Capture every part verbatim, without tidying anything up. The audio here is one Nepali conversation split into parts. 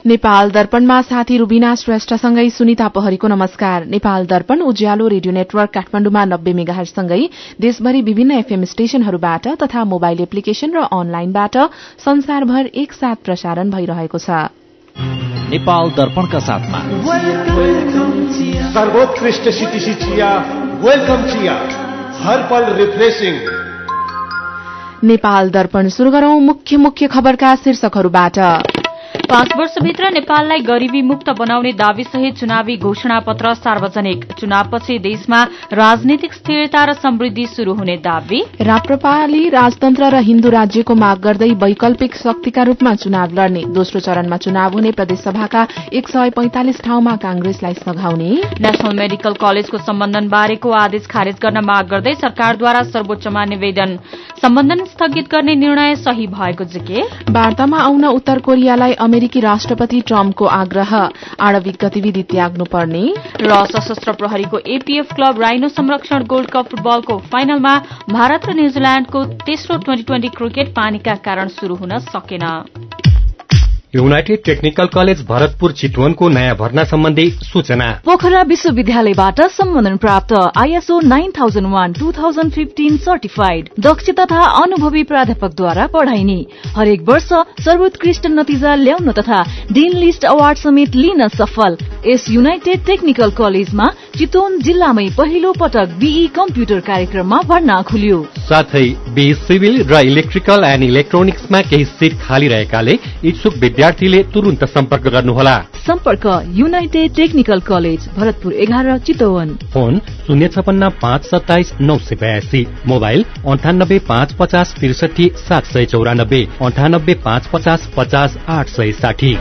नेपाल दर्पणमा साथी रुबिना श्रेष्ठसँगै सुनिता पहरीको नमस्कार। नेपाल दर्पण उज्यालो रेडियो नेटवर्क काठमाण्डुमा नब्बे मेगाहर्जसँगै देशभरि विभिन्न एफएम स्टेशनहरूबाट तथा मोबाइल एप्लिकेशन र अनलाइनबाट संसारभर एकसाथ प्रसारण भइरहेको छ। नेपाल दर्पणका साथमा सर्वोत्कृष्ट सिटिसी चिया, वेलकम चिया, हर पल रिफ्रेशिङ। नेपाल दर्पण शुरू गरौं मुख्य मुख्य खबरका शीर्षकहरूबाट। पाँच वर्षभित्र नेपाललाई गरिबी मुक्त बनाउने दावीसहित चुनावी घोषणा पत्र सार्वजनिक। चुनावपछि देशमा राजनीतिक स्थिरता र समृद्धि शुरू हुने दावी। राप्रपाले राजतन्त्र र हिन्दू राज्यको माग गर्दै वैकल्पिक शक्तिका रूपमा चुनाव लड्ने। दोस्रो चरणमा चुनाव हुने प्रदेशसभाका एक सय पैंतालिस ठाउँमा कांग्रेसलाई सघाउने। नेशनल मेडिकल कलेजको सम्बन्धन बारेको आदेश खारेज गर्न माग गर्दै सरकारद्वारा सर्वोच्चमा निवेदन। सम्बन्धन स्थगित गर्ने निर्णय सही भएको जिके। वार्तामा आउन उत्तर कोरियालाई अमेरिकी राष्ट्रपति ट्रम्पको आग्रह। आणविक गतिविधि त्याग्नुपर्ने। र सशस्त्र प्रहरीको एपीएफ क्लब राइनो संरक्षण गोल्ड कप फुटबलको फाइनलमा भारत र न्यूजील्याण्डको तेस्रो ट्वेन्टी ट्वेन्टी क्रिकेट पानीका कारण शुरू हुन सकेन। युनाइटेड टेक्निकल कलेज भरतपुर चितवनको नयाँ भर्ना सम्बन्धी सूचना। पोखरा विश्वविद्यालयबाट सम्बन्धन प्राप्त ISO nine thousand one two thousand fifteen certified दक्ष तथा अनुभवी प्राध्यापकद्वारा पढ़ाइने। हरेक वर्ष सर्वोत्कृष्ट नतिजा ल्याउन तथा डिन लिस्ट अवार्ड समेत लिन सफल यस युनाइटेड टेक्निकल कलेजमा चितवन जिल्लामै पहिलो पटक बीई कम्प्युटर कार्यक्रममा भर्ना खुल्यो। साथै बीई सिभिल र इलेक्ट्रिकल एन्ड इलेक्ट्रोनिक्समा केही सीट खाली रहेकाले इच्छुक विद्यार्थीले तुरुन्त सम्पर्क गर्नुहोला। सम्पर्क युनाइटेड टेक्निकल कलेज भरतपुर एघार चितवन। फोन शून्य छपन्न पाँच सत्ताइस नौ सय बयासी। मोबाइल अन्ठानब्बे पाँच पचास त्रिसठी सात सय चौरानब्बे अन्ठानब्बे पाँच पचास पचास आठ सय साठी।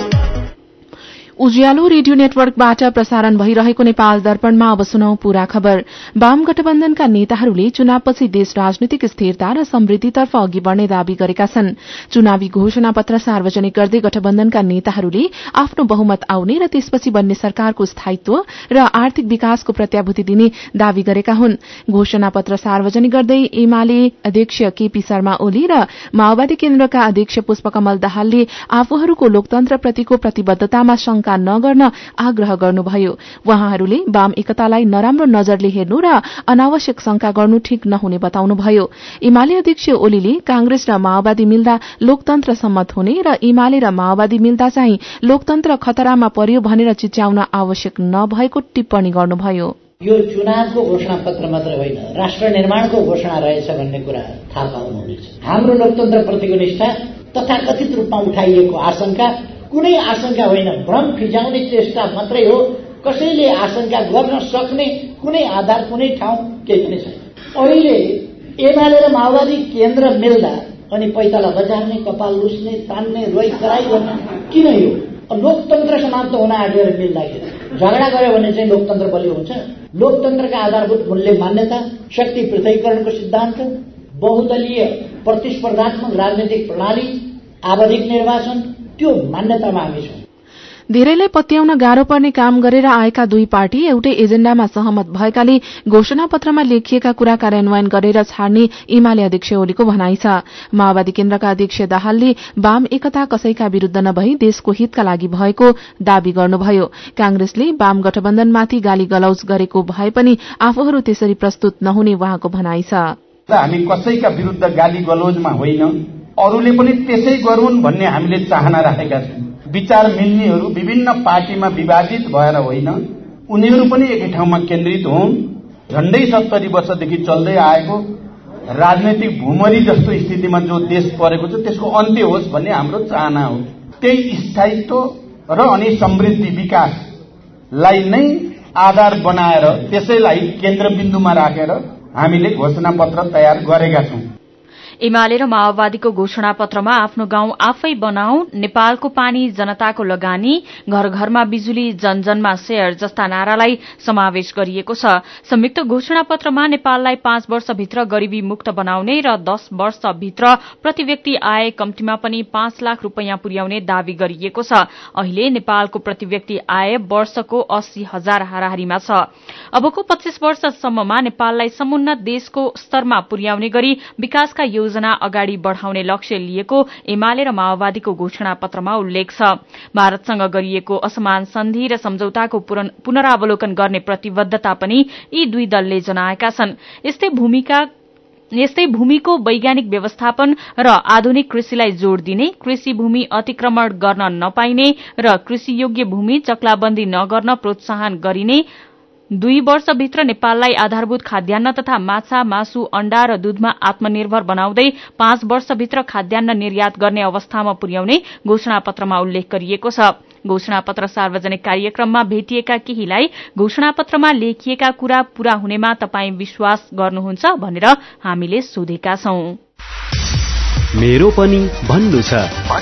उज्यालो रेडियो नेटवर्कबाट प्रसारण भइरहेको नेपाल दर्पणमा अब सुनौ पूरा खबर। वाम गठबन्धनका नेताहरूले चुनावपछि देश राजनीतिक स्थिरता र समृद्धितर्फ अघि बढ़ने दावी गरेका छन्। चुनावी घोषणा पत्र सार्वजनिक गर्दै गठबन्धनका नेताहरूले आफ्नो बहुमत आउने र त्यसपछि बन्ने सरकारको स्थायित्व र आर्थिक विकासको प्रत्याभूति दिने दावी गरेका हुन्। घोषणा पत्र सार्वजनिक गर्दै एमाले अध्यक्ष केपी शर्मा ओली र माओवादी केन्द्रका अध्यक्ष पुष्पकमल दाहालले आफूहरूको लोकतन्त्रप्रतिको प्रतिबद्धतामा नगर्न आग्रह गर्नुभयो। वहाँहरूले वाम एकतालाई नराम्रो नजरले हेर्नु र अनावश्यक शंका गर्नु ठिक नहुने बताउनुभयो। एमाले अध्यक्ष ओलीले कांग्रेस र माओवादी मिल्दा लोकतन्त्र सम्मत हुने र एमाले र माओवादी मिल्दा चाहिँ लोकतन्त्र खतरामा पर्यो भनेर चिच्याउन आवश्यक नभएको टिप्पणी गर्नुभयो। यो चुनावको घोषणा पत्र मात्र होइन, राष्ट्र निर्माणको घोषणा रहेछ भन्ने कुरा थाहा पाउनुहुनेछ। हाम्रो लोकतन्त्रप्रतिको निष्ठा तथाकथित रूपमा उठाइएको आशंका कुनै आशंका होइन, भ्रम फिजाउने चेष्टा मात्रै हो। कसैले आशंका गर्न सक्ने कुनै आधार कुनै ठाउँ केही पनि छैन। अहिले एमाले र माओवादी केन्द्र मिल्दा अनि पैताला बजार्ने, कपाल लुस्ने, तान्ने, रोइ कराई गर्ने किन? यो लोकतन्त्र समाप्त हुन आँटेर मिल्दाखेरि झगडा गर्यो भने चाहिँ लोकतन्त्र बलियो हुन्छ। लोकतन्त्रका आधारभूत मूल्य मान्यता, शक्ति पृथकीकरणको सिद्धान्त, बहुदलीय प्रतिस्पर्धात्मक राजनीतिक प्रणाली, आवधिक निर्वाचन, त्यो मान्यतामा हामी छौं। धेरैलाई पत्याउन गाह्रो पर्ने काम गरेर आएका दुई पार्टी एउटै एजेण्डामा सहमत भएकाले घोषणा पत्रमा लेखिएका कुरा कार्यान्वयन गरेर छाड्ने एमाले अध्यक्ष ओलीको भनाइ छ। माओवादी केन्द्रका अध्यक्ष दाहालले वाम एकता कसैका विरूद्ध नभई देशको हितका लागि भएको दावी गर्नुभयो। कांग्रेसले वाम गठबन्धनमाथि गाली गलौज गरेको भए पनि आफूहरू त्यसरी प्रस्तुत नहुने वहाँको भनाइ छ। हामी कसैका विरूद्ध गाली गलौजमा होइन, अरूले पनि त्यसै गरून् भन्ने हामीले चाहना राखेका छौं। विचार मिल्नेहरू विभिन्न पार्टीमा विभाजित भएर होइन, उनीहरू पनि एकै ठाउँमा केन्द्रित हुन्। झण्डै सत्तरी वर्षदेखि चल्दै आएको राजनैतिक भूमरी जस्तो स्थितिमा जो देश परेको छ त्यसको अन्त्य होस् भन्ने हाम्रो चाहना हो। त्यही स्थायित्व र अनि समृद्धि विकासलाई नै आधार बनाएर त्यसैलाई केन्द्रबिन्दुमा राखेर हामीले घोषणा पत्र तयार गरेका छौं। एमाले र माओवादीको घोषणा पत्रमा आफ्नो गाउँ आफै बनाऊ, नेपालको पानी जनताको लगानी, घर घरमा बिजुली, जनजनमा शेयर जस्ता नारालाई समावेश गरिएको छ। संयुक्त घोषणा पत्रमा नेपाललाई पाँच वर्षभित्र गरिबी मुक्त बनाउने र दश वर्षभित्र प्रति व्यक्ति आय कम्तीमा पनि पाँच लाख रूपियाँ पुर्याउने दावी गरिएको छ। अहिले नेपालको प्रति व्यक्ति आय वर्षको अस्सी हजार हाराहारीमा छ। अबको पच्चीस वर्षसम्ममा नेपाललाई समुन्नत देशको स्तरमा पुर्याउने गरी विकासका योजना अगाडि बढ़ाउने लक्ष्य लिएको एमाले र माओवादीको घोषणा पत्रमा उल्लेख छ। भारतसँग गरिएको असमान सन्धि र सम्झौताको पुनरावलोकन गर्ने प्रतिबद्धता पनि यी दुई दलले जनाएका छन्। यस्तै भूमिका यस्तै भूमिको वैज्ञानिक व्यवस्थापन र आधुनिक कृषिलाई जोड़ दिने, कृषि भूमि अतिक्रमण गर्न नपाइने र कृषियोग्य भूमि चक्लाबन्दी नगर्न प्रोत्साहन गरिने, दुई वर्षभित्र नेपाललाई आधारभूत खाद्यान्न तथा माछा, मासु, अण्डा र दूधमा आत्मनिर्भर बनाउँदै पाँच वर्षभित्र खाद्यान्न निर्यात गर्ने अवस्थामा पुर्याउने घोषणापत्रमा उल्लेख गरिएको छ। घोषणापत्र सार्वजनिक कार्यक्रममा भेटिएका केहीलाई घोषणापत्रमा लेखिएका कुरा पूरा हुनेमा तपाई विश्वास गर्नुहुन्छ भनेर हामीले सोधेका छौं। मेरो पनि भन्नु छ।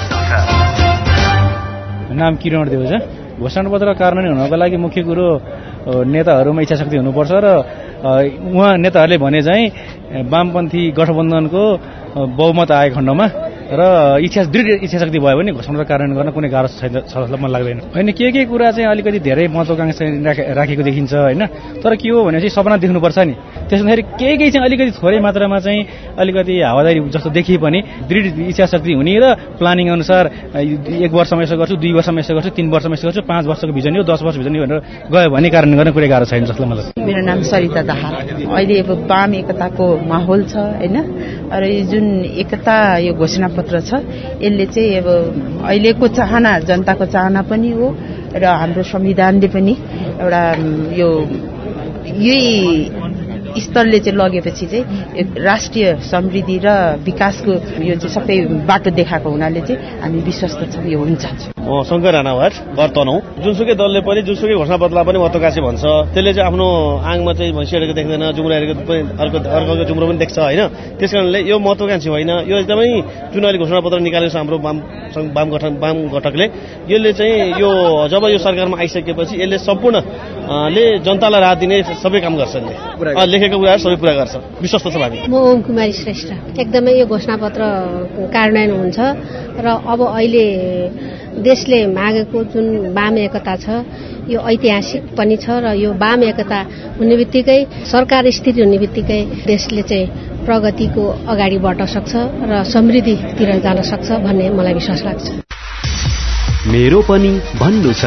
नाम किरण देव छ। घोषणापत्र कार्यान्वयन हुनको लागि मुख्य कुरो नेताहरूमा इच्छाशक्ति हुनुपर्छ र उहाँ नेताहरूले भने चाहिँ वामपन्थी गठबन्धनको बहुमत आएको खण्डमा र इच्छा दृढ इच्छाशक्ति भयो भने घोषणापत्र कार्यान्वयन गर्न कुनै गाह्रो छैन जस्तो मलाई लाग्दैन। होइन के के कुरा चाहिँ अलिकति धेरै महत्वाकांक्षा राखेको देखिन्छ होइन, तर के हो भनेपछि सपना देख्नुपर्छ नि। त्यसदाखेरि केही केही चाहिँ अलिकति थोरै मात्रामा चाहिँ अलिकति हावादारी जस्तो देखिए पनि दृढ इच्छाशक्ति हुने र प्लानिङ अनुसार एक वर्षमा यसो गर्छु, दुई वर्षमा यसो गर्छु, तीन वर्षमा यसो गर्छु, पाँच वर्षको भिजन हो, दस वर्ष भिजन हो भनेर गयो भने कार्यान्वयन गर्न कुनै गाह्रो छैन जस्तो मलाई। मेरो नाम सरिता दाहाल। अहिले अब वाम एकताको माहौल छ होइन, र यो जुन एकता यो घोषणापत्र छ यसले चाहिँ अब अहिलेको चाहना जनताको चाहना पनि हो र हाम्रो संविधानले पनि एउटा यो यही स्तरले चाहिँ लगेपछि चाहिँ राष्ट्रिय समृद्धि र विकासको यो चाहिँ सबै बाटो देखाएको हुनाले चाहिँ हामी विश्वस्त छौँ यो हुन्छ। म शङ्कर राणावाट वर्तनौ। जुनसुकै दलले पनि जुनसुकै घोषणापत्रलाई पनि महत्वाकांक्षी भन्छ, त्यसले चाहिँ आफ्नो आङमा चाहिँ भैँसीहरूको देख्दैन, जुम्राहरूको पनि अर्को अर्को जुम्रो पनि देख्छ होइन। त्यस कारणले यो महत्वाकांक्षी होइन, यो एकदमै जुन अहिले घोषणापत्र निकालेको छ हाम्रो वाम वाम गठन वाम घटकले, यसले चाहिँ यो जब यो सरकारमा आइसकेपछि यसले सम्पूर्णले जनतालाई राहत दिने सबै काम गर्छ, लेखेको कुराहरू सबै पूरा गर्छ, विश्वस्त छ हामी। म ओम कुमारी श्रेष्ठ। एकदमै यो घोषणापत्र कार्यान्वयन हुन्छ र अब अहिले देशले मागेको जुन वाम एकता छ यो ऐतिहासिक पनि छ र यो वाम एकता हुने बित्तिकै सरकार स्थिर हुने बित्तिकै देशले चाहिँ प्रगतिको अगाडि बढ्न सक्छ र समृद्धितिर जान सक्छ भन्ने मलाई विश्वास लाग्छ। मेरो पनि भन्नु छ।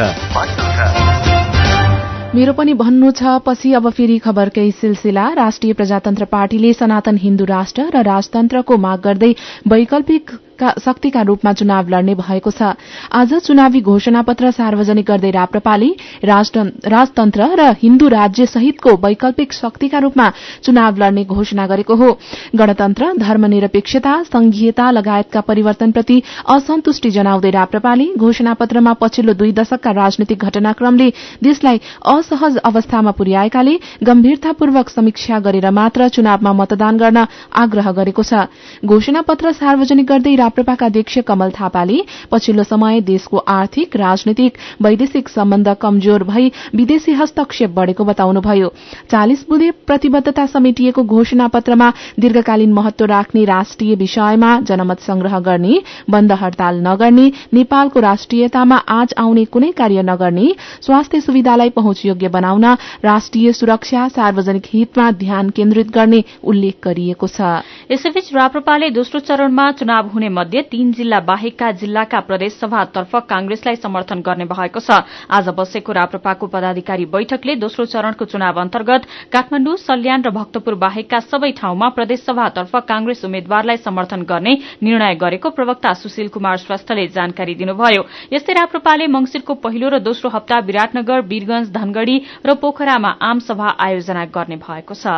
मेरो पनि भन्नु छ पछि अब फेरि खबरकै सिलसिला। राष्ट्रिय प्रजातन्त्र पार्टीले सनातन हिन्दू राष्ट्र र राजतन्त्रको माग गर्दै वैकल्पिक शक्तिका रूपमा चुनाव लड्ने भएको छ। आज चुनावी घोषणापत्र सार्वजनिक गर्दै राप्रपाले राजतन्त्र र हिन्दू राज्य सहितको वैकल्पिक शक्तिका रूपमा चुनाव लड्ने घोषणा गरेको हो। गणतन्त्र, धर्मनिरपेक्षता, संघीयता लगायतका परिवर्तनप्रति असन्तुष्टि जनाउँदै राप्रपाले घोषणापत्रमा पछिल्लो दुई दशकका राजनीतिक घटनाक्रमले देशलाई असहज अवस्थामा पुर्याएकाले गम्भीरतापूर्वक समीक्षा गरेर मात्र चुनावमा मतदान गर्न आग्रह गरेको छ। घोषणापत्र सार्वजनिक गर्दै राप्रपाका अध्यक्ष कमल थापाले पछिल्लो समय देशको आर्थिक, राजनीतिक, वैदेशिक सम्बन्ध कमजोर भई विदेशी हस्तक्षेप बढ़ेको बताउनुभयो। चालिस बुँदे प्रतिबद्धता समेटिएको घोषणापत्रमा दीर्घकालीन महत्व राख्ने राष्ट्रिय विषयमा जनमत संग्रह गर्ने, बन्द हड़ताल नगर्ने, नेपालको राष्ट्रियतामा आँच आउने कुनै कार्य नगर्ने, स्वास्थ्य सुविधालाई पहुँचयोग्य बनाउन, राष्ट्रिय सुरक्षा, सार्वजनिक हितमा ध्यान केन्द्रित गर्ने उल्लेख गरिएको छ। यसैबीच राप्रपाले दोस्रो चरणमा चुनाव हुने मध्ये तीन जिल्ला बाहेकका जिल्लाका प्रदेशसभातर्फ कांग्रेसलाई समर्थन गर्ने भएको छ। आज बसेको राप्रपाको पदाधिकारी बैठकले दोस्रो चरणको चुनाव अन्तर्गत काठमाडौँ, सल्यान र भक्तपुर बाहेकका सबै ठाउँमा प्रदेशसभातर्फ कांग्रेस उम्मेद्वारलाई समर्थन गर्ने निर्णय गरेको प्रवक्ता सुशील कुमार श्रेष्ठले जानकारी दिनुभयो। यस्तै राप्रपाले मंगिरको पहिलो र दोस्रो हप्ता विराटनगर, वीरगंज, धनगढ़ी र पोखरामा आमसभा आयोजना गर्ने भएको छ।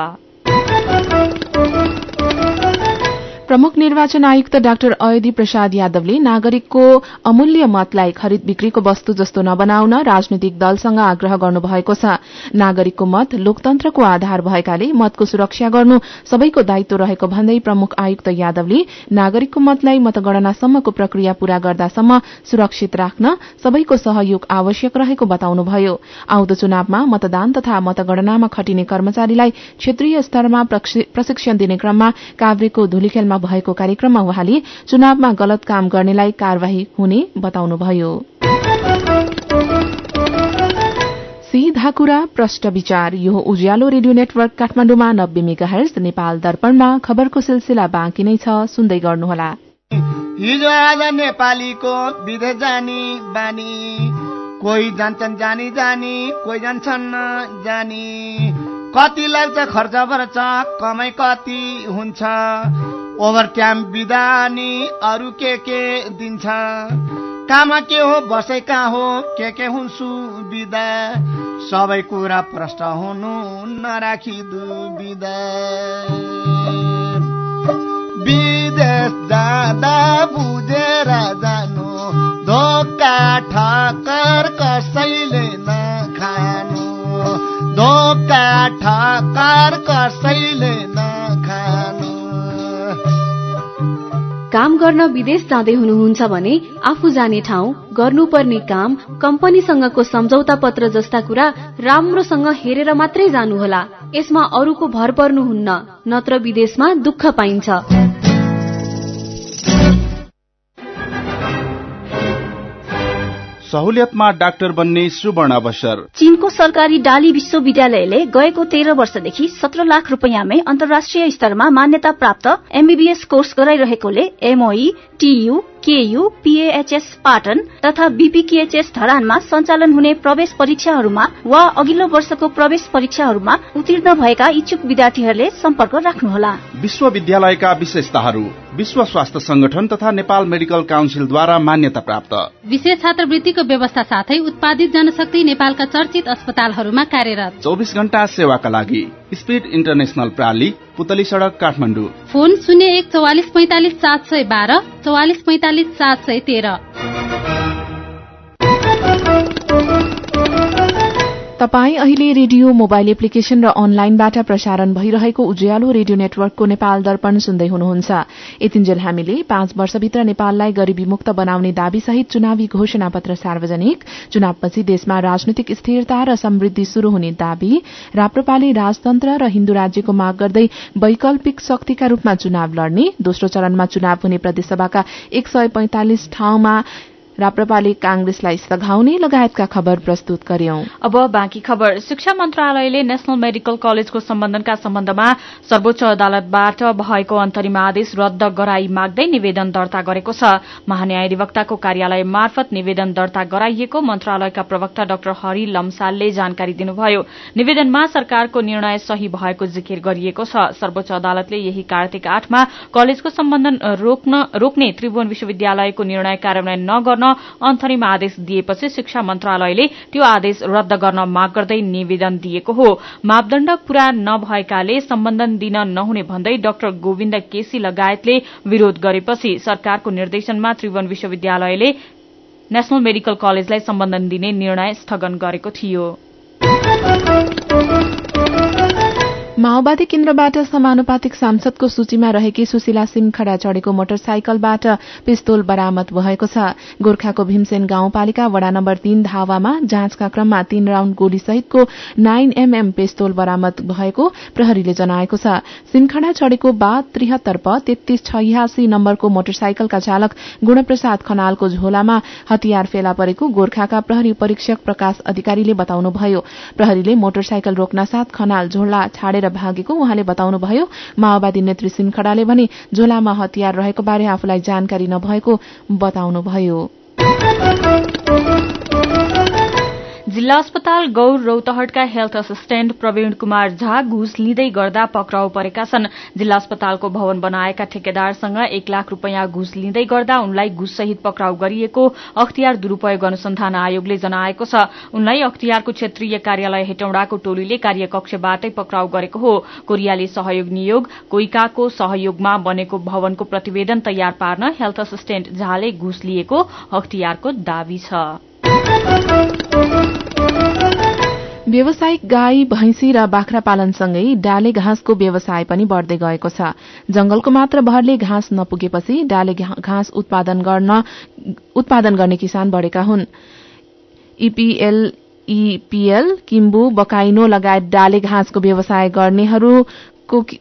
प्रमुख निर्वाचन आयुक्त डाक्टर अयोधी प्रसाद यादवले नागरिकको अमूल्य मतलाई खरिद बिक्रीको वस्तु जस्तो नबनाउन राजनीतिक दलसँग आग्रह गर्नुभएको छ। नागरिकको मत लोकतन्त्रको आधार भएकाले मतको सुरक्षा गर्नु सबैको दायित्व रहेको भन्दै प्रमुख आयुक्त यादवले नागरिकको मतलाई मतगणनासम्मको प्रक्रिया पूरा गर्दासम्म सुरक्षित राख्न सबैको सहयोग आवश्यक रहेको बताउनुभयो। आउँदो चुनावमा मतदान तथा मतगणनामा खटिने कर्मचारीलाई क्षेत्रीय स्तरमा प्रशिक्षण दिने क्रममा काभ्रेको धुलीखेलमा भएको कार्यक्रममा उहाँले चुनावमा गलत काम गर्नेलाई कार्यवाही हुने बताउनुभयो। सीधा कुरा प्रष्ट विचार। यो उज्यालो रेडियो नेटवर्क काठमाडौँमा नब्बे मेगाहर्ज, नेपाल दर्पणमा खबरको सिलसिला बाँकी नै छ, सुन्दै गर्नुहोला। हिजो आज नेपालीको विदेश जानी बानी, कोही जान्छन् जानी जानी, कोही जान्छन् जानी। कति लाग्छ खर्च पर्छ, कमाइ कति हुन्छ, ओभर टाइम बिदा नि अरू के के दिन्छ। काममा के हो बसाइ कहाँ हो, के के हुन् सुविधा, सबै कुरा प्रष्ट हुनु नराखी दुविधा। विदेश जाँदा बुझेर जानु, धोका ठक्कर कसैले नखानु, धोका ठक्कर कसैले नखानु। काम गर्न विदेश जाँदै हुनुहुन्छ भने आफू जाने ठाउँ, गर्नुपर्ने काम, कम्पनीसँगको सम्झौता पत्र जस्ता कुरा राम्रोसँग हेरेर मात्रै जानुहोला। यसमा अरूको भर पर्नुहुन्न, नत्र विदेशमा दुःख पाइन्छ। सहुलियतमा डाक्टर बन्ने सुवर्ण अवसर। चीनको सरकारी डाली विश्वविद्यालयले गएको तेह्र वर्षदेखि सत्र लाख रुपियाँमै अन्तर्राष्ट्रिय स्तरमा मान्यता प्राप्त एमबीबीएस कोर्स गराइरहेकोले MOE, TU, KU, PAHS Patan तथा बीपीकेएचएस धरानमा सञ्चालन हुने प्रवेश परीक्षाहरूमा वा अघिल्लो वर्षको प्रवेश परीक्षाहरूमा उत्तीर्ण भएका इच्छुक विद्यार्थीहरूले सम्पर्क राख्नुहोला। विश्वविद्यालयका विशेषताहरू: विश्व स्वास्थ्य संगठन तथा नेपाल मेडिकल काउन्सिलद्वारा मान्यता प्राप्त, विशेष छात्रवृत्तिको व्यवस्था साथै उत्पादित जनशक्ति नेपालका चर्चित अस्पतालहरूमा कार्यरत, चौबिस घण्टा सेवाका लागि स्पीड इन्टरनेशनल प्राली, पुतली सड़क काठमाडौँ। फोन शून्य एक चौवालिस पैंतालिस सात सय बाह्र, चौवालिस पैंतालिस सात सय तेह्र। तपाई अहिले रेडियो मोबाइल एप्लिकेशन र अनलाइनबाट प्रसारण भइरहेको उज्यालो रेडियो नेटवर्कको नेपाल दर्पण सुन्दै हुनुहुन्छ। यतिन्जेल हामीले पाँच वर्षभित्र नेपाललाई गरीबी मुक्त बनाउने दावी सहित चुनावी घोषणा पत्र सार्वजनिक, चुनावपछि देशमा राजनीतिक स्थिरता र समृद्धि शुरू हुने दावी, राप्रपाले राजतन्त्र र हिन्दू राज्यको माग गर्दै वैकल्पिक शक्तिका रूपमा चुनाव लड्ने, दोस्रो चरणमा चुनाव हुने प्रदेशसभाका एक सय पैंतालिस ठाउँमा राप्रपाले कांग्रेसलाई सघाउने लगायतका खबर प्रस्तुत गर्यौं। अब बाँकी खबर। शिक्षा मन्त्रालयले नेशनल मेडिकल कलेजको सम्बन्धनका सम्बन्धमा सर्वोच्च अदालतबाट भएको अन्तरिम आदेश रद्द गराई माग्दै निवेदन दर्ता गरेको छ। महान्यायाधिवक्ताको कार्यालय मार्फत निवेदन दर्ता गराइएको मन्त्रालयका प्रवक्ता डाक्टर हरि लम्सालले जानकारी दिनुभयो। निवेदनमा सरकारको निर्णय सही भएको जिकिर गरिएको छ। सर्वोच्च अदालतले यही कार्तिक आठमा कलेजको सम्बन्धन रोक्न रोक्ने त्रिभुवन विश्वविद्यालयको निर्णय कार्यान्वयन नगर्न अन्तरिम आदेश दिएपछि शिक्षा मन्त्रालयले त्यो आदेश रद्द गर्न माग गर्दै निवेदन दिएको हो। मापदण्ड पूरा नभएकाले सम्बन्धन दिन नहुने भन्दै डाक्टर गोविन्द केसी लगायतले विरोध गरेपछि सरकारको निर्देशनमा त्रिभुवन विश्वविद्यालयले नेशनल मेडिकल कलेजलाई सम्बन्धन दिने निर्णय स्थगन गरेको थियो। माओवादी केन्द्रबाट समानुपातिक सांसदको सूचीमा रहेकी सुशीला सिमखडा चढ़ेको मोटरसाइकलबाट पिस्तोल बरामद भएको छ। गोर्खाको भीमसेन गाउँपालिका वडा नम्बर तीन धावामा जाँचका क्रममा तीन राउण्ड गोली सहितको नाइन एमएम पिस्तोल बरामद भएको प्रहरीले जनाएको छ। सिमखडा चढ़ेको बाद त्रिहत्तर प तेत्तीस छयासी नम्बरको मोटरसाइकलका चालक गुणप्रसाद खनालको झोलामा हतियार फेला परेको गोर्खाका प्रहरी परीक्षक प्रकाश अधिकारीले बताउनुभयो। प्रहरीले मोटरसाइकल रोक्न साथ खनाल झोला छाडेर भागेको उहाँले बताउनुभयो। माओवादी नेत्री सिमखडाले भने झोलामा हतियार रहेको बारे आफूलाई जानकारी नभएको बताउनुभयो। जिल्ला अस्पताल गौर रौतहटका हेल्थ असिस्टेन्ट प्रवीण कुमार झा घुस लिँदै गर्दा पक्राउ परेका छन्। जिल्ला अस्पतालको भवन बनाएका ठेकेदारसँग एक लाख रूपियाँ घुस लिँदै गर्दा उनलाई घुससहित पक्राउ गरिएको अख्तियार दुरूपयोग अनुसन्धान आयोगले जनाएको छ। उनलाई अख्तियारको क्षेत्रीय कार्यालय हेटौडाको टोलीले कार्यकक्षबाटै पक्राउ गरेको हो। कोरियाली सहयोग नियोग कोइकाको सहयोगमा बनेको भवनको प्रतिवेदन तयार पार्न हेल्थ असिस्टेन्ट झाले घुस लिएको अख्तियारको दावी छ। व्यावसायिक गाई, भैंसी र बाख्रा पालनसँगै डाले घाँसको व्यवसाय पनि बढ़दै गएको छ। जंगलको मात्र भरले घाँस नपुगेपछि डाले घाँस उत्पादन गर्न उत्पादन गर्ने किसान बढ़ेका हुन्। ईपीएल ईपीएल किम्बु बकाइनो लगायत डाले घाँसको व्यवसाय गर्नेहरूको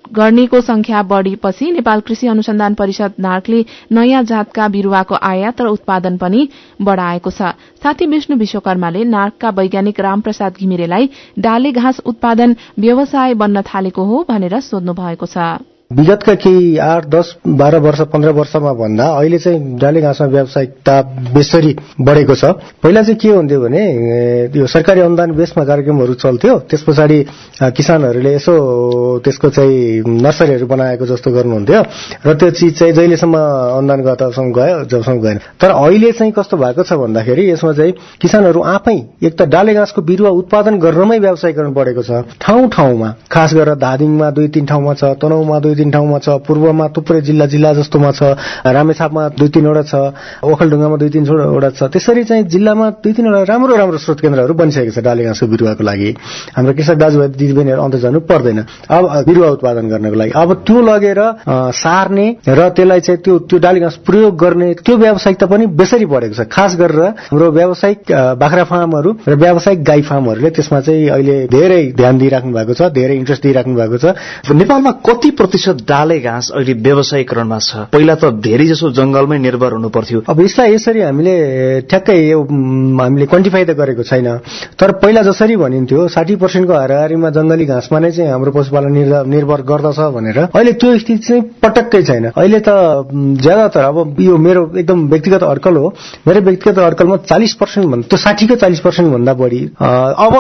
गर्नेको संख्या बढ़ेपछि नेपाल कृषि अनुसन्धान परिषद नार्कले नयाँ जातका बिरूवाको आयात र उत्पादन पनि बढ़ाएको छ। साथी विष्णु विश्वकर्माले नार्कका वैज्ञानिक रामप्रसाद घिमिरेलाई डाले घाँस उत्पादन व्यवसाय बन्न थालेको हो भनेर सोध्नु भएको छ। विगतका केही आठ दस बाह्र वर्ष पन्ध्र वर्षमा भन्दा अहिले चाहिँ डाले घाँसमा व्यावसायिकता बेसरी बढेको छ। पहिला चाहिँ के हुन्थ्यो भने यो सरकारी अनुदान बेसमा कार्यक्रमहरू चल्थ्यो, त्यस पछाडि किसानहरूले यसो त्यसको चाहिँ नर्सरीहरू बनाएको जस्तो गर्नुहुन्थ्यो र त्यो चिज चाहिँ जहिलेसम्म अनुदान गतसम्म गयो जबसम्म गएन। तर अहिले चाहिँ कस्तो भएको छ भन्दाखेरि यसमा चाहिँ किसानहरू आफै एक त डाले घाँसको बिरुवा उत्पादन गर्नमै व्यावसायीकरण बढेको छ। ठाउँ ठाउँमा खास गरेर धादिङमा दुई तीन ठाउँमा छ, तनहुँमा दुई तीन ठाउँमा छ, पूर्वमा थुप्रै जिल्ला जिल्ला जस्तोमा छ, रामेछापमा दुई तीनवटा छ, ओखलढुङ्गामा दुई तीनवटा छ। त्यसरी चाहिँ जिल्लामा दुई तीनवटा राम्रो राम्रो स्रोत केन्द्रहरू बनिसकेको छ डाले घाँसको बिरुवाको लागि। हाम्रो कृषक दाजुभाइ दिदीबहिनीहरू अन्त जानु पर्दैन अब बिरुवा उत्पादन गर्नको लागि। अब त्यो लगेर सार्ने र त्यसलाई चाहिँ त्यो त्यो डाले घाँस प्रयोग गर्ने त्यो व्यावसायिकता पनि बेसरी बढेको छ। खास गरेर हाम्रो व्यावसायिक बाख्रा फार्महरू र व्यावसायिक गाई फार्महरूले त्यसमा चाहिँ अहिले धेरै ध्यान दिइराख्नु भएको छ, धेरै इन्ट्रेस्ट दिइराख्नु भएको छ। नेपालमा कति प्रतिशत डाले घाँस अहिले व्यावसायीकरणमा छ? पहिला त धेरै जसो जंगलमै निर्भर हुनु पर्थ्यो। अब यसलाई यसरी हामीले ठ्याक्कै हामीले क्वान्टिफाई त गरेको छैन, तर पहिला जसरी भनिन्थ्यो साठी पर्सेन्टको हाराहारीमा जंगली घाँसमा नै चाहिँ हाम्रो पशुपालन निर्भर गर्दछ भनेर, अहिले त्यो स्थिति चाहिँ पटक्कै छैन। अहिले त ज्यादातर अब यो मेरो एकदम व्यक्तिगत अड्कल हो, मेरो व्यक्तिगत अड्कलमा चालिस पर्सेन्ट भन्दा त्यो साठीको चालिस पर्सेन्ट भन्दा बढी अब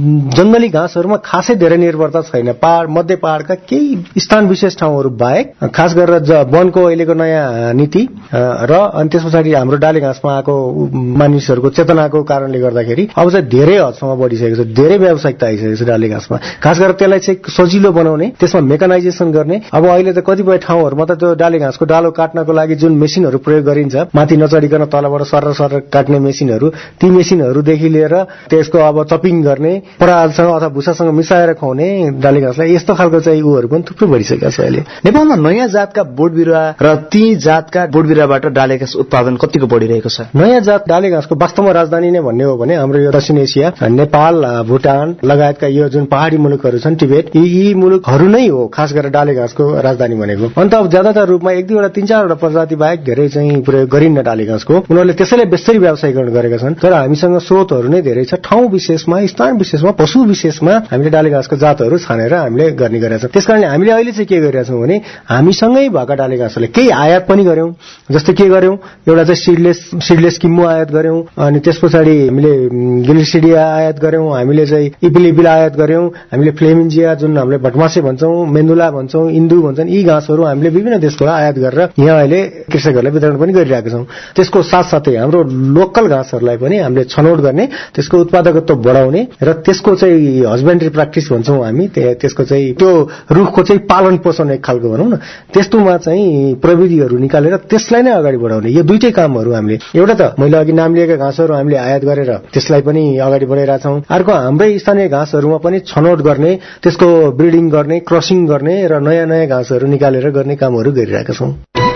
जंगली घाँसहरूमा खासै धेरै निर्भरता छैन। पहाड़ मध्य पहाड़का केही स्थान विशेष ठाउँहरू बाहेक खास गरेर वनको अहिलेको नयाँ नीति र अनि त्यस पछाडि हाम्रो डाले घाँसमा आएको मानिसहरूको चेतनाको कारणले गर्दाखेरि अब चाहिँ धेरै हदसम्म बढिसकेको छ, धेरै व्यावसायिकता आइसकेको छ डाले घाँसमा। खास गरेर त्यसलाई चाहिँ सजिलो बनाउने, त्यसमा मेकानाइजेसन गर्ने। अब अहिले त कतिपय ठाउँहरूमा त त्यो डाले घाँसको डालो काट्नको लागि जुन मेसिनहरू प्रयोग गरिन्छ, माथि नचढिकन तलबाट सर सर काट्ने मेसिनहरू, ती मेसिनहरूदेखि लिएर त्यसको अब चपिङ गर्ने, परालसँग अथवा भुसासँग मिसाएर खुवाउने डाले घाँसलाई, यस्तो खालको चाहिँ उहरू पनि थुप्रै बढिसकेको छ अहिले। नेपालमा नयाँ जातका बोट बिरुवा र ती जातका बोट बिरुवाबाट डाले घाँस उत्पादन कतिको बढिरहेको छ? नयाँ जात डाले घाँसको वास्तवमा राजधानी नै भन्ने हो भने हाम्रो यो दक्षिण एसिया, नेपाल, भुटान लगायतका यो जुन पहाड़ी मुलुकहरू छन्, टिबेट, यी मुलुकहरू नै हो खास गरेर डाले घाँसको राजधानी भनेको। अन्त अब ज्यादातर रूपमा एक दुईवटा तीन चारवटा प्रजाति बाहेक धेरै चाहिँ प्रयोग गरिन्न डाले घाँसको। उनीहरूले त्यसैले बेसरी व्यावसायीकरण गरेका छन्। तर हामीसँग स्रोतहरू नै धेरै छ, ठाउँ विशेषमा, स्थान विशेषमा, पशु विशेषमा हामीले डाले घाँसको जातहरू छानेर हामीले गर्ने गरेका छौँ। त्यसकारणले हामीले अहिले चाहिँ के गरिरहेका छौँ भने हामीसँगै भएका डाले घाँसहरूले केही आयात पनि गर्यौं। जस्तै के गर्यौं, एउटा चाहिँ सिडलेस सिडलेस किम्मु आयात गर्यौं, अनि त्यस पछाडि हामीले गिलिसिडिया आयात गर्यौं, हामीले चाहिँ इपिलिपिला आयात गर्यौं, हामीले फ्लेमिन्जिया जुन हामीले भटमासे भन्छौं, मेन्दुला भन्छौं, इन्दु भन्छन्, यी घाँसहरू हामीले विभिन्न देशबाट आयात गरेर यहाँ अहिले कृषकहरूलाई वितरण पनि गरिरहेका छौं। त्यसको साथसाथै हाम्रो लोकल घाँसहरूलाई पनि हामीले छनौट गर्ने, त्यसको उत्पादकत्व बढाउने र त्यसको चाहिँ हस्बेन्ड्री प्र्याक्टिस भन्छौं हामी, त्यसको चाहिँ त्यो रुखको चाहिँ पालन पोषण एक खालको भनौं न, त्यस्तोमा चाहिँ प्रविधिहरू निकालेर त्यसलाई नै अगाडि बढाउने। यो दुईटै कामहरू हामीले, एउटा त मैले अघि नाम लिएका घाँसहरू हामीले आयात गरेर त्यसलाई पनि अगाडि बढाइरहेका छौं। अर्को हाम्रै स्थानीय घाँसहरूमा पनि छनौट गर्ने, त्यसको ब्रिडिङ गर्ने, क्रसिङ गर्ने र नयाँ नयाँ घाँसहरू निकालेर गर्ने कामहरू गरिरहेका छौं।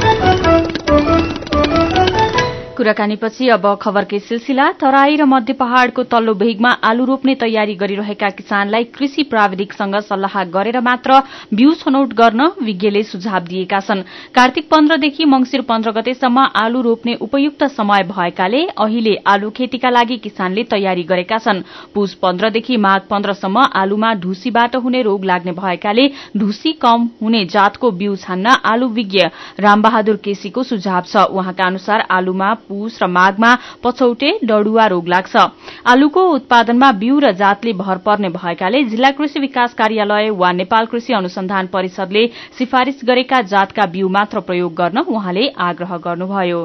कुराकानीपछि अब खबरकै सिलसिला। तराई र मध्य पहाड़को तल्लो भेगमा आलु रोप्ने तयारी गरिरहेका किसानलाई कृषि प्राविधिकसँग सल्लाह गरेर मात्र बिउ छनौट गर्न विज्ञले सुझाव दिएका छन्। कार्तिक पन्ध्रदेखि मंगिर पन्ध्र गतेसम्म आलु रोप्ने उपयुक्त समय भएकाले अहिले आलु खेतीका लागि किसानले तयारी गरेका छन्। पुष पन्ध्रदेखि माघ पन्ध्रसम्म आलुमा ढुसीबाट हुने रोग लाग्ने भएकाले ढुसी कम हुने जातको बिउ छान्न आलु विज्ञ रामबहादुर केसीको सुझाव छ। उहाँका अनुसार आलुमा पुष र माघमा पछौटे डडुवा रोग लाग्छ। आलुको उत्पादनमा बिउ र जातले भर पर्ने भएकाले जिल्ला कृषि विकास कार्यालय वा नेपाल कृषि अनुसन्धान परिषदले सिफारिश गरेका जातका बिउ मात्र प्रयोग गर्न उहाँले आग्रह गर्नुभयो।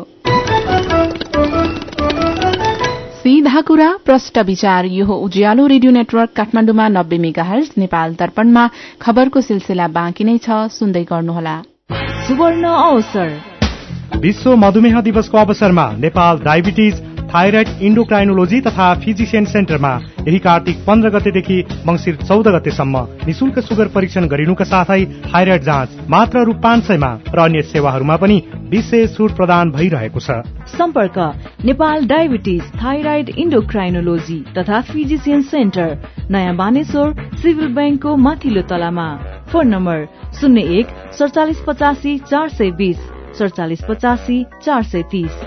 सीधा कुरा प्रष्ट विचार, यो उज्यालो रेडियो नेटवर्क काठमाडौँमा नब्बे मेगाहर्ज, नेपाल दर्पणमा खबरको सिलसिला बाँकी नै छ, सुन्दै गर्नुहोला। सुवर्ण अवसर विश्व मधुमेह दिवसको अवसरमा नेपाल डायबिटिज, थाइराइड, इन्डोक्राइनोलोजी तथा फिजिसियन सेन्टरमा यही कार्तिक पन्ध्र गतेदेखि मंगिर चौध गतेसम्म निशुल्क सुगर परीक्षण गरिनुका साथै थाइराइड जाँच मात्र रु पाँच सयमा र अन्य सेवाहरूमा पनि विशेष छुट प्रदान भइरहेको छ। सम्पर्क नेपाल डायबिटिज, थाइराइड, इन्डोक्राइनोलोजी तथा फिजिसियन सेन्टर, नयाँ बानेश्वर, सिभिल बैंकको माथिल्लो तलामा। फोन नम्बर शून्य एक सडचालिस पचासी चार सय बीस सडचालिस पचासी चार सय तीस।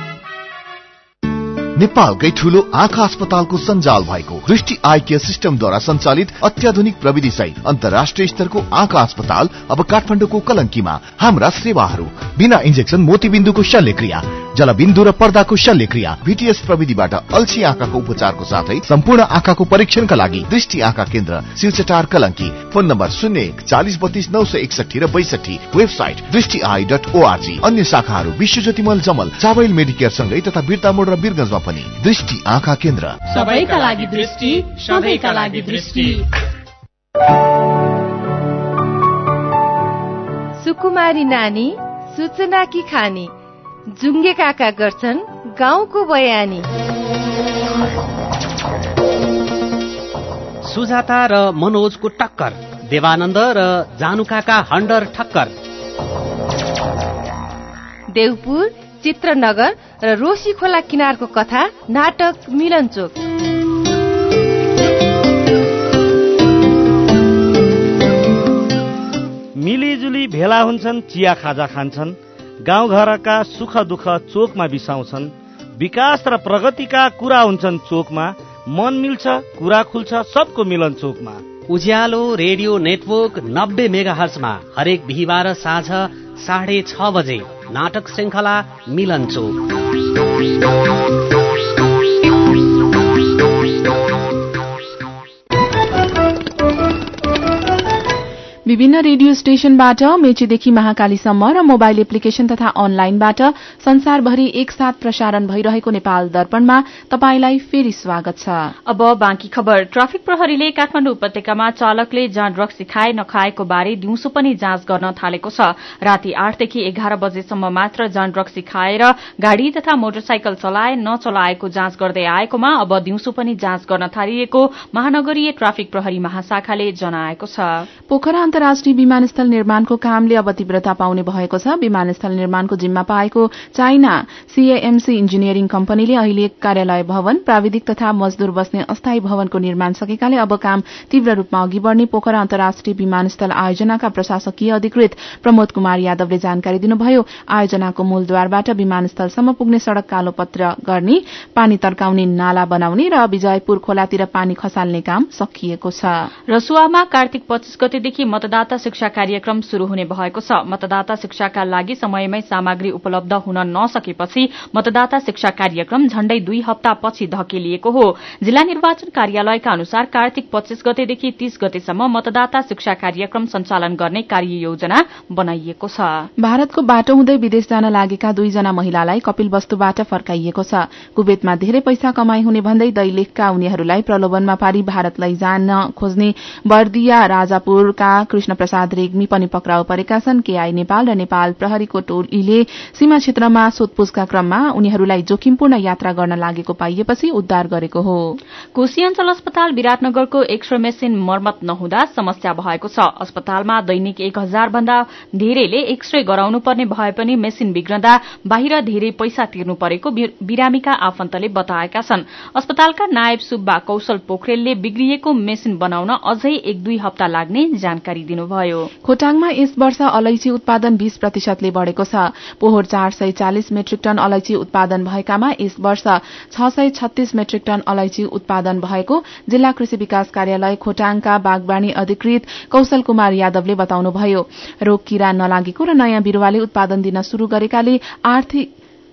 नेपालकै ठूलो आँखा अस्पतालको सञ्जाल भएको दृष्टि आई केयर सिस्टमद्वारा सञ्चालित अत्याधुनिक प्रविधि सहित अन्तर्राष्ट्रिय स्तरको आँखा अस्पताल अब काठमाडौँको कलंकीमा। हाम्रा सेवाहरू बिना इन्जेक्सन मोतीबिन्दुको शल्यक्रिया, जलबिन्दु र पर्दाको शल्यक्रिया, भीटीएस प्रविधिबाट अल्छी आँखाको उपचारको साथै सम्पूर्ण आँखाको परीक्षणका लागि दृष्टि आँखा केन्द्र सिलचटार कलंकी। फोन नम्बर शून्य एक चालिस बत्तीस नौ सय एकसठी र बैसठी। वेबसाइट दृष्टि आई डट ओआरजी। अन्य शाखाहरू विश्वज्योति मल जमल, चाबैल मेडिकेयर सँगै तथा बिर्ता मोड र बिरगंजमा पनि दृष्टि आँखा केन्द्र। सबैका लागि दृष्टि, सबैका लागि दृष्टि। सुकुमारी नानी सूचना की खानी, जुङ्गे काका गर्छन् गाउँको बयानी। सुजाता र मनोजको टक्कर, देवानन्द र जानु काका हन्डर ठक्कर। देवपुर, चित्रनगर र रोशी खोला किनारको कथा नाटक मिलनचोक। मिलिजुली भेला हुन्छन्, चिया खाजा खान्छन्, गाउँघरका सुख दुःख चोकमा बिसाउँछन्। विकास र प्रगतिका कुरा हुन्छन् चोकमा, मन मिल्छ, कुरा खुल्छ, सबको मिलन चोकमा। उज्यालो रेडियो नेटवर्क नब्बे मेगा हर्जमा हरेक बिहिबार साँझ साढे छ बजे नाटक श्रृङ्खला मिलन चोक। विभिन्न रेडियो स्टेशनबाट मेचीदेखि महाकालीसम्म र मोबाइल एप्लिकेशन तथा अनलाइनबाट संसारभरि एकसाथ प्रसारण भइरहेको नेपाल दर्पणमा तपाईंलाई फेरि स्वागत छ। अब बाँकी खबर। ट्राफिक प्रहरीले काठमाडौँ उपत्यकामा चालकले जहाँ ड्रग्स खाए नखाएको बारे दिउँसो पनि जाँच गर्न थालेको छ। राति आठदेखि एघार बजेसम्म मात्र जहाँ ड्रग्स खाएर गाड़ी तथा मोटरसाइकल चलाए नचलाएको जाँच गर्दै आएकोमा अब दिउँसो पनि जाँच गर्न थालिएको महानगरीय ट्राफिक प्रहरी महाशाखाले जनाएको छ। पोखरा अन्तर्राष्ट्रिय विमानस्थल निर्माणको कामले अब तीव्रता पाउने भएको छ। विमानस्थल निर्माणको जिम्मा पाएको चाइना सीएएमसी इन्जिनियरिङ कम्पनीले अहिले कार्यालय भवन, प्राविधिक तथा मजदूर बस्ने अस्थायी भवनको निर्माण सकेकाले अब काम तीव्र रूपमा अघि बढ़ने पोखरा अन्तर्राष्ट्रिय विमानस्थल आयोजनाका प्रशासकीय अधिकृत प्रमोद कुमार यादवले जानकारी दिनुभयो। आयोजनाको मूलद्वारबाट विमानस्थलसम्म पुग्ने सड़क कालोपत्र गर्ने, पानी तर्काउने नाला बनाउने र विजयपुर खोलातिर पानी खसाल्ने काम सकिएको छ। रसुवामा कार्तिक पच्चीस गतेदेखि मतदाता शिक्षा कार्यक्रम शुरू हुने भएको छ। मतदाता शिक्षाका लागि समयमै सामग्री उपलब्ध हुन नसकेपछि मतदाता शिक्षा कार्यक्रम झण्डै दुई हप्ता पछि धकेलिएको हो। जिल्ला निर्वाचन कार्यालयका अनुसार कार्तिक पच्चीस गतेदेखि तीस गतेसम्म मतदाता शिक्षा कार्यक्रम सञ्चालन गर्ने कार्ययोजना बनाइएको छ। भारतको बाटो हुँदै विदेश जान लागेका दुईजना महिलालाई कपिलवस्तुबाट फर्काइएको छ। कुवेतमा धेरै पैसा कमाई हुने भन्दै दैलेखका उनीहरूलाई प्रलोभनमा पारी भारत लैजान खोज्ने बर्दिया राजापुरका कृष्ण प्रसाद रेग्मी पनि पक्राउ परेका छन्। केआई नेपाल र नेपाल प्रहरीको टोलीले सीमा क्षेत्रमा सोधपूछका क्रममा उनीहरूलाई जोखिमपूर्ण यात्रा गर्न लागेको पाइएपछि उद्धार गरेको हो। कोशी अञ्चल अस्पताल विराटनगरको एक्सरे मेसिन मर्मत नहुँदा समस्या भएको छ। अस्पतालमा दैनिक एक हजार भन्दा धेरैले एक्सरे गराउनु पर्ने भए पनि मेसिन बिग्रदा बाहिर धेरै पैसा तिर्नु परेको बिरामीका आफन्तले बताएका छन्। अस्पतालका नायब सुब्बा कौशल पोखरेलले बिग्रिएको मेसिन बनाउन अझै एक दुई हप्ता लाग्ने जानकारी दिनुभयो। खोटाङमा यस वर्ष अलैची उत्पादन बीस प्रतिशतले बढ़ेको छ। पोहोर चार सय चालिस मेट्रिक टन अलैची उत्पादन भएकामा यस वर्ष छ सय छत्तीस मेट्रिक टन अलैची उत्पादन भएको जिल्ला कृषि विकास कार्यालय खोटाङका बागवानी अधिकृत कौशल कुमार यादवले बताउनुभयो। रोग किरा नलागेको र नयाँ बिरूवाले उत्पादन दिन शुरू गरेकाले आर्थिक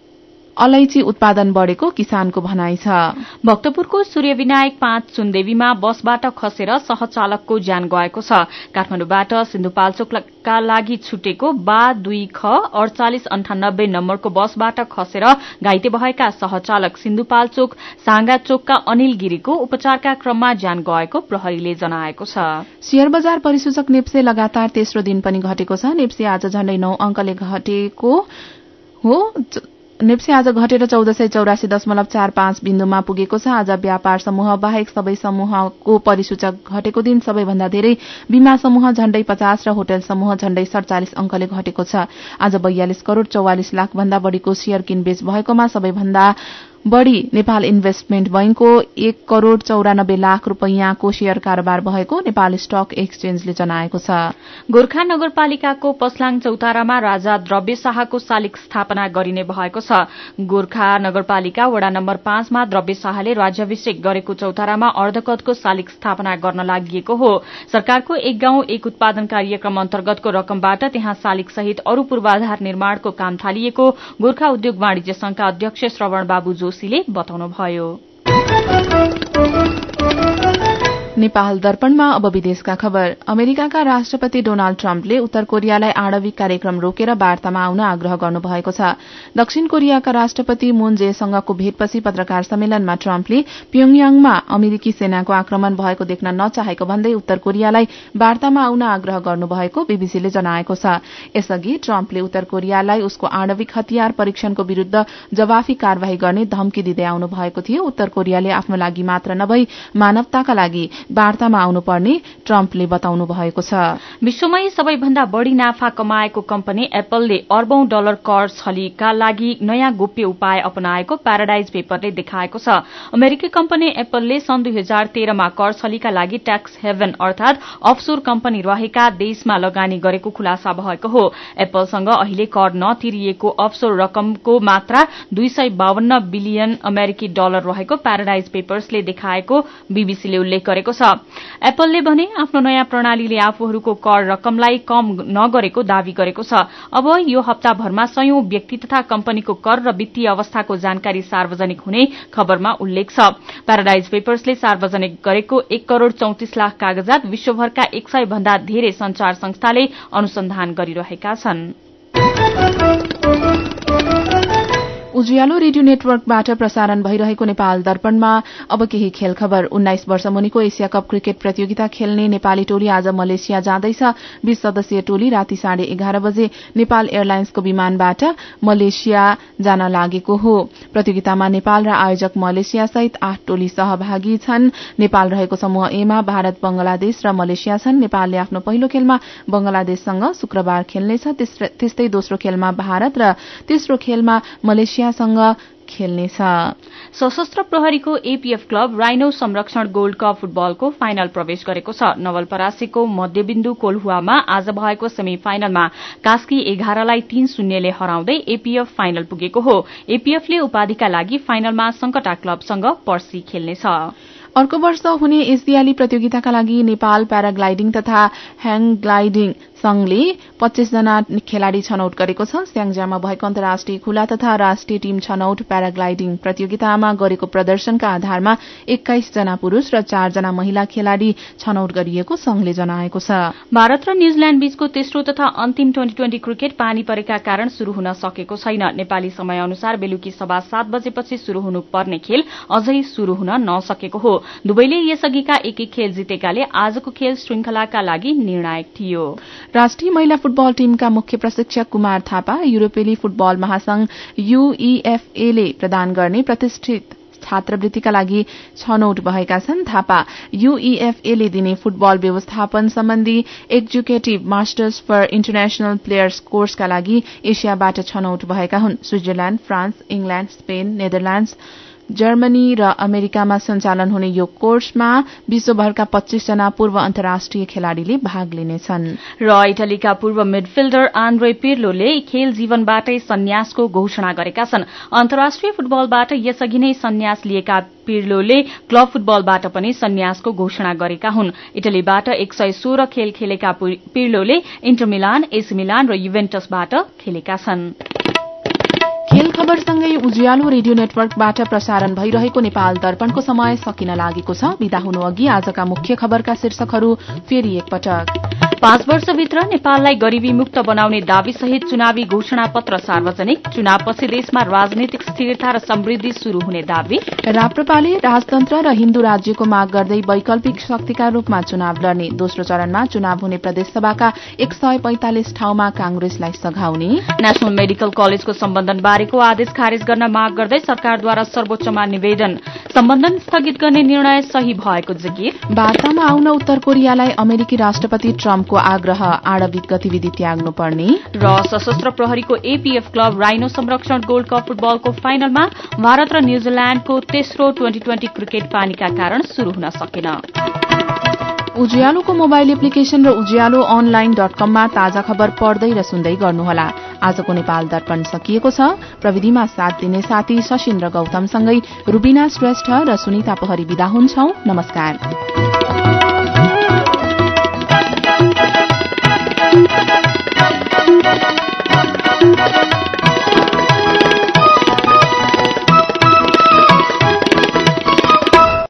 अलैची उत्पादन बढ़ेको किसानको भनाइ छ। भक्तपुरको सूर्यविनायक पाँच सुनदेवीमा बसबाट खसेर सहचालकको ज्यान गएको छ। काठमाडौँबाट सिन्धुपाल्चोकका लागि छुटेको बा दुई ख अडचालिस अन्ठानब्बे नम्बरको बसबाट खसेर घाइते भएका सहचालक सिन्धुपाल्चोक साङ्गाचोकका अनिल गिरीको उपचारका क्रममा ज्यान गएको प्रहरीले जनाएको छ। शेयर बजार परिसूचक नेप्से लगातार तेस्रो दिन पनि घटेको छ। नेप्से आज झण्डै नौ अंकले घटेको हो। नेप्से आज घटेर चौध सय चौरासी दशमलव चार पाँच बिन्दुमा पुगेको छ। आज व्यापार समूह बाहेक सबै समूहको परिसूचक घटेको दिन सबैभन्दा धेरै बीमा समूह झण्डै पचास र होटल समूह झण्डै सड़चालिस अंकले घटेको छ। आज बयालिस करोड़ चौवालिस लाख भन्दा बढ़ीको शेयर किनबेच भएकोमा सबैभन्दा बढ़ी नेपाल इन्भेस्टमेन्ट बैंकको एक करोड़ चौरानब्बे लाख रूपैयाँको शेयर कारोबार भएको नेपाल स्टक एक्सचेन्जले जनाएको छ। गोर्खा नगरपालिकाको पसलाङ चौतारामा राजा द्रव्य शाहको शालिग स्थापना गरिने भएको छ। गोर्खा नगरपालिका वडा नम्बर पाँचमा द्रव्य शाहले राज्याभिषेक गरेको चौतारामा अर्धकदको शालिग स्थापना गर्न लागि हो। सरकारको एक गाउँ एक उत्पादन कार्यक्रम अन्तर्गतको रकमबाट त्यहाँ शालिग सहित अरू पूर्वाधार निर्माणको काम थालिएको गोर्खा उद्योग वाणिज्य संघका अध्यक्ष श्रवण बाबु जोशीले बताउनुभयो। नेपाल दर्पणमा अब विदेशका खबर। अमेरिकाका राष्ट्रपति डोनाल्ड ट्रम्पले उत्तर कोरियालाई आणविक कार्यक्रम रोकेर वार्तामा आउन आग्रह गर्नुभएको छ। दक्षिण कोरियाका राष्ट्रपति मून जेसँगको भेटपछि पत्रकार सम्मेलनमा ट्रम्पले प्योङयाङमा अमेरिकी सेनाको आक्रमण भएको देख्न नचाहेको भन्दै उत्तर कोरियालाई वार्तामा आउन आग्रह गर्नुभएको बीबीसीले जनाएको छ। यसअघि ट्रम्पले उत्तर कोरियालाई उसको आणविक हतियार परीक्षणको विरूद्ध जवाफी कार्यवाही गर्ने धम्की दिँदै आउनु भएको थियो। उत्तर कोरियाले आफ्नो लागि मात्र नभई मानवताका लागि वार्तामा आउनुपर्ने ट्रम्पले बताउनु भएको छ। विश्वमै सबैभन्दा बढ़ी नाफा कमाएको कम्पनी एप्पलले अर्बौं डलर कर छलीका लागि नयाँ गोप्य उपाय अपनाएको प्याराडाइज पेपरले देखाएको छ। अमेरिकी कम्पनी एप्पलले सन् दुई हजार तेह्रमा कर छलीका लागि ट्याक्स हेभन अर्थात अफशोर कम्पनी रहेका देशमा लगानी गरेको खुलासा भएको हो। एप्पलसँग अहिले कर नतिरिएको अफशोर रकमको मात्रा दुई सय बावन्न बिलियन अमेरिकी डलर रहेको प्याराडाइज पेपर्सले देखाएको बीबीसीले उल्लेख गरेको छ। एप्पलले भने आफ्नो नयाँ प्रणालीले आफूहरूको कर रकमलाई कम नगरेको दावी गरेको छ। अब यो हप्ताभरमा सयौं व्यक्ति तथा कम्पनीको कर र वित्तीय अवस्थाको जानकारी सार्वजनिक हुने खबरमा उल्लेख छ। प्याराडाइज पेपर्सले सार्वजनिक गरेको एक करोड़ चौतिस लाख कागजात विश्वभरका एक सय भन्दा धेरै संचार संस्थाले अनुसन्धान गरिरहेका छन्। उज्यालो रेडियो नेटवर्कबाट प्रसारण भइरहेको नेपाल दर्पणमा अब केही खेल खबर। उन्नाइस वर्ष मुनिको एसिया कप क्रिकेट प्रतियोगिता खेल्ने नेपाली टोली आज मलेसिया जाँदैछ। बीस सदस्यीय टोली राति साढे एघार बजे नेपाल एयरलाइन्सको विमानबाट मलेसिया जान लागेको हो। प्रतियोगितामा नेपाल र आयोजक मलेसिया सहित आठ टोली सहभागी छन्। नेपाल रहेको समूह एमा भारत, बंगलादेश र मलेसिया छन्। नेपालले आफ्नो पहिलो खेलमा बंगलादेशसँग शुक्रबार खेल्नेछ। त्यस्तै दोस्रो खेलमा भारत र तेस्रो खेलमा मलेसिया सँग खेल्नेछ। सशस्त्र प्रहरीको एपीएफ क्लब राइनो संरक्षण गोल्ड कप फुटबलको फाइनल प्रवेश गरेको छ। नवलपरासीको मध्यबिन्दु कोल्हुवामा आज भएको सेमी फाइनलमा कास्की एघारलाई तीन शून्यले हराउँदै एपीएफ फाइनल पुगेको हो। एपीएफले उपाधिका लागि फाइनलमा संकटा क्लबसँग पर्सी खेल्नेछ। अर्को वर्ष हुने एसियाली प्रतियोगिताका लागि नेपाल प्याराग्लाइडिङ तथा ह्याङ ग्लाइडिङ संघले पच्चीस जना खेलाड़ी छनौट गरेको छ। स्याङ्जामा भएको अन्तर्राष्ट्रिय खुला तथा राष्ट्रिय टीम छनौट प्याराग्लाइडिङ प्रतियोगितामा गरेको प्रदर्शनका आधारमा एक्काइस जना पुरूष र चार जना महिला खेलाड़ी छनौट गरिएको संघले जनाएको छ। भारत र न्यूजील्याण्ड बीचको तेस्रो तथा अन्तिम ट्वेन्टी ट्वेन्टी क्रिकेट पानी परेका कारण शुरू हुन सकेको छैन। नेपाली समय अनुसार बेलुकी सभा सात बजेपछि शुरू हुनुपर्ने खेल अझै शुरू हुन नसकेको हो। दुवैले यसअघिका एक एक खेल जितेकाले आजको खेल श्रृंखलाका लागि निर्णायक थियो। राष्ट्रिय महिला फुटबल टीमका मुख्य प्रशिक्षक कुमार थापा युरोपेली फुटबल महासंघ यूईएफएले प्रदान गर्ने प्रतिष्ठित छात्रवृत्तिका लागि छनौट भएका छन्। थापा यूईएफएले दिने फुटबल व्यवस्थापन सम्बन्धी executive masters for international players कोर्सका लागि एसियाबाट छनौट भएका हुन्। Switzerland, France, England, Spain, Netherlands, Germany र अमेरिकामा सञ्चालन हुने यो कोर्समा विश्वभरका पच्चीस जना पूर्व अन्तर्राष्ट्रिय खेलाड़ीले भाग लिनेछन्। र इटलीका पूर्व मिडफिल्डर आन्द्रे पिर्लोले खेल जीवनबाटै सन्यासको घोषणा गरेका छन्। अन्तर्राष्ट्रिय फुटबलबाट यसअघि नै सन्यास लिएका पिर्लोले क्लब फुटबलबाट पनि सन्यासको घोषणा गरेका हुन्। इटलीबाट एक सय सोह्र खेल खेलेका पिर्लोले इन्टर मिलान, एसी मिलान र युभेन्टसबाट खेलेका छन्। खेल खबरसँगै उज्यालो रेडियो नेटवर्कबाट प्रसारण भइरहेको नेपाल दर्पणको समय सकिन लागेको छ। विदा हुनु अघि आजका मुख्य खबरका शीर्षकहरू फेरि एकपटक। पाँच वर्षभित्र नेपाललाई गरिबी मुक्त बनाउने दावीसहित चुनावी घोषणा पत्र सार्वजनिक। चुनावपछि देशमा राजनीतिक स्थिरता र समृद्धि शुरू हुने दावी। राप्रपाले राजतन्त्र र हिन्दू राज्यको माग गर्दै वैकल्पिक शक्तिका रूपमा चुनाव लड्ने। दोस्रो चरणमा चुनाव हुने प्रदेशसभाका एक सय पैंतालिस ठाउँमा कांग्रेसलाई सघाउने। नेशनल मेडिकल कलेजको सम्बन्धन बारेको आदेश खारेज गर्न माग गर्दै सरकारद्वारा सर्वोच्चमा निवेदन। सम्बन्धन स्थगित गर्ने निर्णय सही भएको जिकिर। वार्तामा आउन उत्तर कोरियालाई अमेरिकी राष्ट्रपति ट्रम्प संघको आग्रह आणविक गतिविधि त्याग्नुपर्ने र सशस्त्र प्रहरीको एपीएफ क्लब राइनो संरक्षण गोल्ड कप फुटबलको फाइनलमा भारत र न्यूजील्याण्डको तेस्रो ट्वेन्टी ट्वेन्टी क्रिकेट पानीका कारण शुरू हुन सकेन। उज्यालोको मोबाइल एप्लिकेशन र उज्यालो अनलाइन डट कममा ताजा खबर पढ्दै र सुन्दै गर्नुहोला। आजको नेपाल दर्पण सकिएको छ। प्रविधिमा साथ दिने साथी शशीन्द्र गौतमसँगै रूबिना श्रेष्ठ र सुनिता पहरी विदा हुन्छौं। नमस्कार।